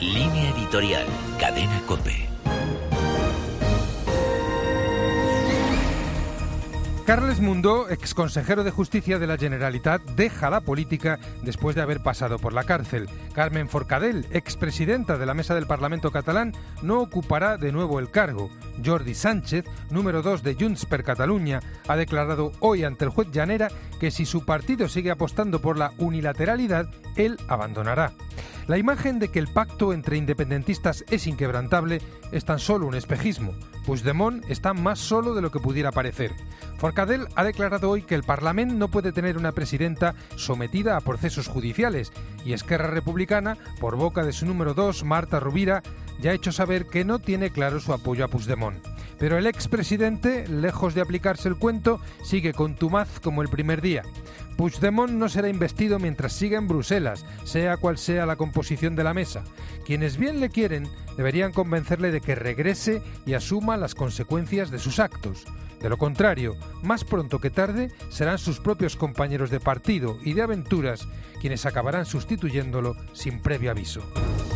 Línea editorial, Cadena COPE. Carles Mundó, exconsejero de Justicia de la Generalitat, deja la política después de haber pasado por la cárcel. Carmen Forcadell, expresidenta de la Mesa del Parlamento catalán, no ocupará de nuevo el cargo. Jordi Sánchez, número 2 de Junts per Catalunya, ha declarado hoy ante el juez Llanera que si su partido sigue apostando por la unilateralidad, él abandonará. La imagen de que el pacto entre independentistas es inquebrantable es tan solo un espejismo. Puigdemont está más solo de lo que pudiera parecer. Forcadell ha declarado hoy que el Parlament no puede tener una presidenta sometida a procesos judiciales y Esquerra Republicana, por boca de su número 2, Marta Rovira, ya ha hecho saber que no tiene claro su apoyo a Puigdemont. Pero el expresidente, lejos de aplicarse el cuento, sigue contumaz como el primer día. Puigdemont no será investido mientras siga en Bruselas, sea cual sea la composición de la mesa. Quienes bien le quieren deberían convencerle de que regrese y asuma las consecuencias de sus actos. De lo contrario, más pronto que tarde, serán sus propios compañeros de partido y de aventuras quienes acabarán sustituyéndolo sin previo aviso.